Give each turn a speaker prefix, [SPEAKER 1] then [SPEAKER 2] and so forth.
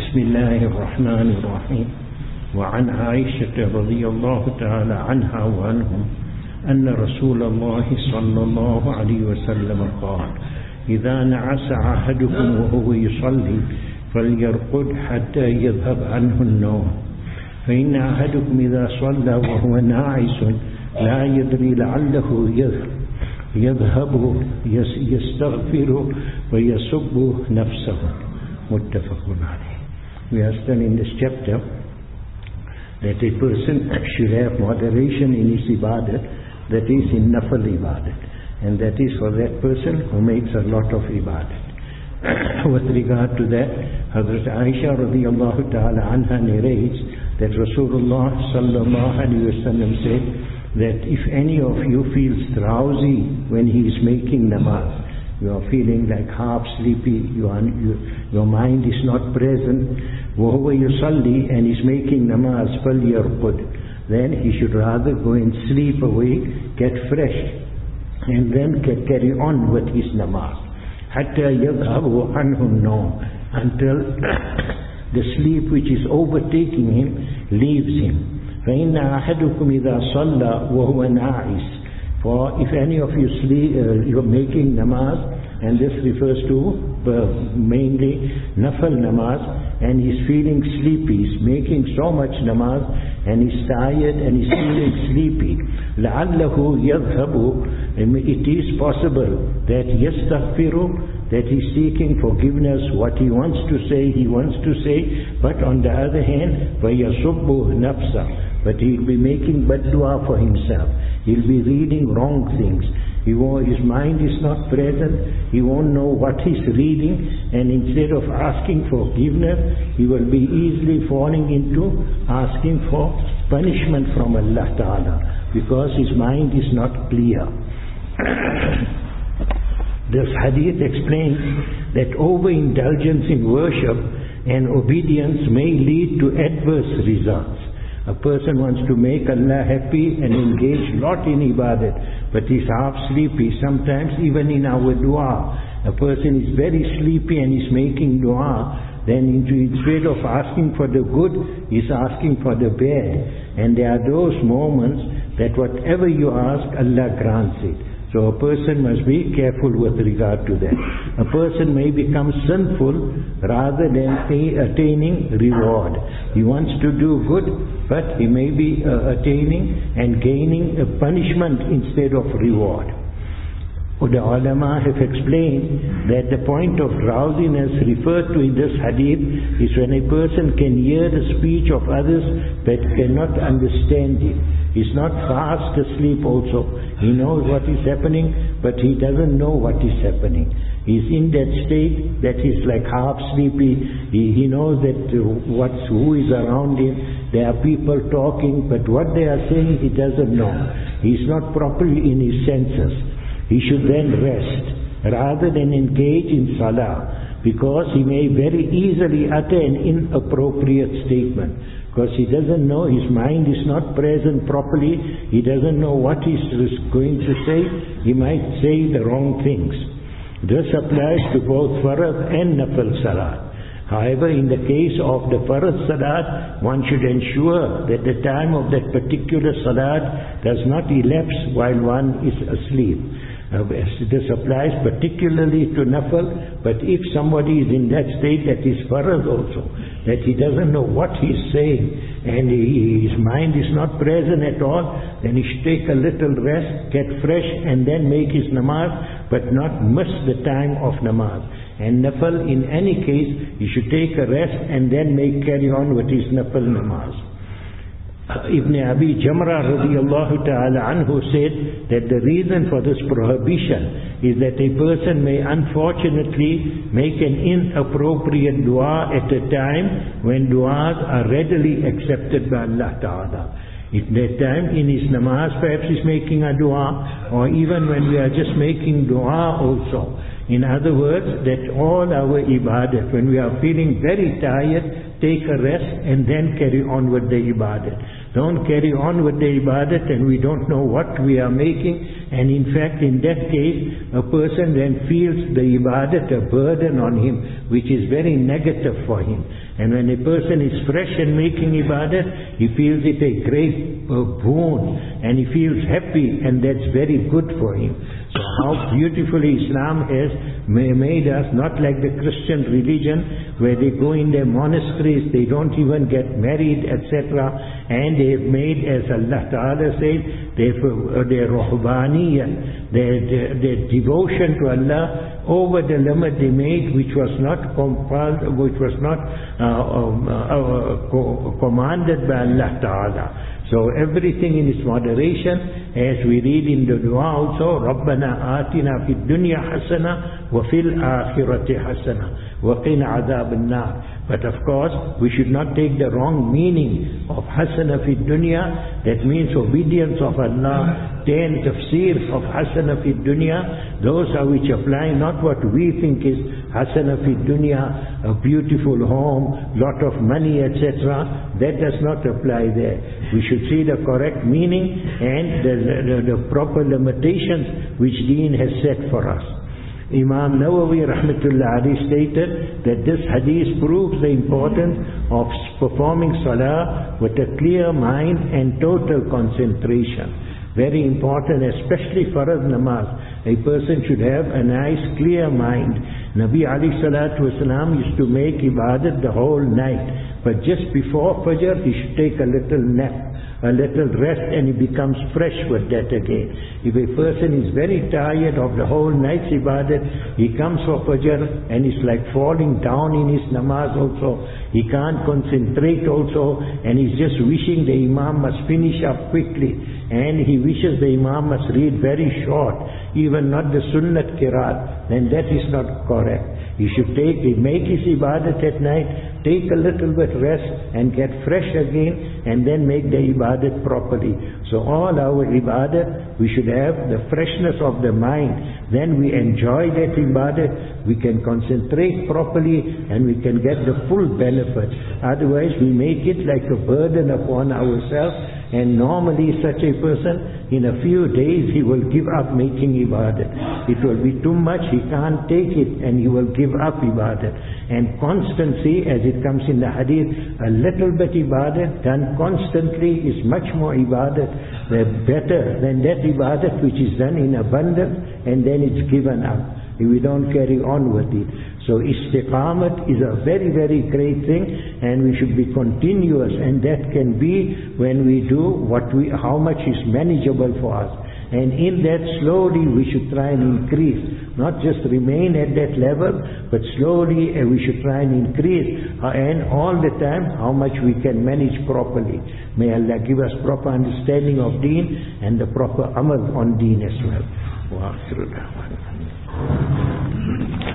[SPEAKER 1] بسم الله الرحمن الرحيم. وعن عائشة رضي الله تعالى عنها وعنهم أن رسول الله صلى الله عليه وسلم قال: إذا نعس أحدكم وهو يصلي فليرقد حتى يذهب عنه النوم، فإن أحدكم إذا صلى وهو ناعس لا يدري لعله يذهب يستغفر ويسب نفسه. متفق عليه. We are still in this chapter that a person should have moderation in his ibadat, that is in nafal ibadat, and that is for that person who makes a lot of ibadat. With regard to that, Hazrat Aisha radiyallahu ta'ala anha narrates that Rasulullah sallallahu alaihi wasallam said that if any of you feels drowsy when he is making namaz, you are feeling like half sleepy, your mind is not present, وَهُوَ يُصَلِّي, and is making namaz, فَلْيَرْقُدْ, then he should rather go and sleep away, get fresh, and then carry on with his namaz. حَتَّى يَذْهَبُ عَنْهُ النَّوْمُ, until the sleep which is overtaking him leaves him. فَإِنَّ أَحَدُكُمْ إِذَا صَلَّى وَهُوَ نَاعِسٌ, for if any of you sleep, you're making namaz, and this refers to mainly nafal namaz, and he's feeling sleepy, he's making so much namaz, and he's tired and he's feeling sleepy. لَعَلَّهُ يَذْهَبُ, it is possible that yastaghfiru, that he's seeking forgiveness, what he wants to say, but on the other hand, وَيَسُبُّ نَفْسَهُ, but he'll be making bad dua for himself. He'll be reading wrong things. His mind is not present. He won't know what he's reading, and instead of asking forgiveness, he will be easily falling into asking for punishment from Allah Ta'ala, because his mind is not clear. This hadith explains that overindulgence in worship and obedience may lead to adverse results. A person wants to make Allah happy and engage a lot in ibadat, but he's half sleepy. Sometimes even in our dua, a person is very sleepy and is making dua, then instead of asking for the good, he's asking for the bad. And there are those moments that whatever you ask, Allah grants it. So a person must be careful with regard to that. A person may become sinful rather than attaining reward. He wants to do good, but he may be attaining and gaining a punishment instead of reward. The ulama have explained that the point of drowsiness referred to in this hadith is when a person can hear the speech of others but cannot understand it. He's not fast asleep also. He knows what is happening, but he doesn't know what is happening. He's in that state that he's like half sleepy. He knows that who is around him. There are people talking, but what they are saying he doesn't know. He's not properly in his senses. He should then rest rather than engage in salah, because he may very easily utter an inappropriate statement. Because he doesn't know, his mind is not present properly, he doesn't know what he's going to say, he might say the wrong things. This applies to both farad and nafal salat. However, in the case of the farad salat, one should ensure that the time of that particular salat does not elapse while one is asleep. This applies particularly to nafal, but if somebody is in that state that is farad also, that he doesn't know what he's saying and his mind is not present at all, then he should take a little rest, get fresh, and then make his namaz, but not miss the time of namaz. And nafal, in any case, he should take a rest and then carry on with his nafal namaz. Ibn Abi Jamra radiyallahu ta'ala anhu said that the reason for this prohibition is that a person may unfortunately make an inappropriate dua at a time when duas are readily accepted by Allah Ta'ala. At that time in his namaz perhaps he's making a dua, or even when we are just making dua also. In other words, that all our ibadat, when we are feeling very tired, take a rest and then carry on with the ibadat. Don't carry on with the ibadat and we don't know what we are making, and in fact in that case a person then feels the ibadat a burden on him, which is very negative for him. And when a person is fresh and making ibadat, he feels it a great boon, and he feels happy, and that's very good for him. So how beautifully Islam has made us, not like the Christian religion where they go in their monasteries, they don't even get married, etc. And they have made, as Allah Ta'ala says, their ruhbaniyah, their devotion to Allah over the limit they made, which was not compelled, which was not commanded by Allah Ta'ala. So everything in its moderation, as we read in the dua also, رَبَّنَا آتِنَا فِي الدُّنْيَا حَسَنَةً وَفِي الْآخِرَةِ حَسَنَةً وَقِنَا عَذَابَ النَّارِ. But of course, we should not take the wrong meaning of hasana fi dunya. That means obedience of Allah. Then tafsir of hasana fi dunya, those are which apply not what we think is hasana fi dunya, a beautiful home, lot of money, etc. That does not apply there. We should see the correct meaning and the proper limitations which Deen has set for us. Imam Nawawi rahmatullah alayhi stated that this hadith proves the importance of performing salah with a clear mind and total concentration. Very important, especially farad namaz. A person should have a nice clear mind. Nabi alayhi salatu wasalam used to make ibadat the whole night, but just before Fajr he should take a little nap, a little rest, and he becomes fresh with that again. If a person is very tired of the whole night's ibadat, he comes for Fajr and is like falling down in his namaz also. He can't concentrate also, and he's just wishing the Imam must finish up quickly, and he wishes the Imam must read very short, even not the Sunnat Qiraat. Then that is not correct. He should make his ibadat at night, take a little bit rest and get fresh again, and then make the ibadat properly. So all our ibadat, we should have the freshness of the mind. Then we enjoy that ibadat, we can concentrate properly, and we can get the full benefit. Otherwise we make it like a burden upon ourselves, and normally such a person, in a few days he will give up making ibadat. It will be too much, he can't take it, and he will give up ibadat. And constancy, as it comes in the hadith, a little bit ibadat done constantly is much more ibadat, better than that ibadat which is done in abundance and then it's given up. We don't carry on with it. So istiqamat is a very, very great thing, and we should be continuous, and that can be when we do how much is manageable for us. And in that slowly we should try and increase, not just remain at that level, but slowly we should try and increase, and all the time how much we can manage properly. May Allah give us proper understanding of Deen and the proper amal on Deen as well. Wa akhiru da'wana.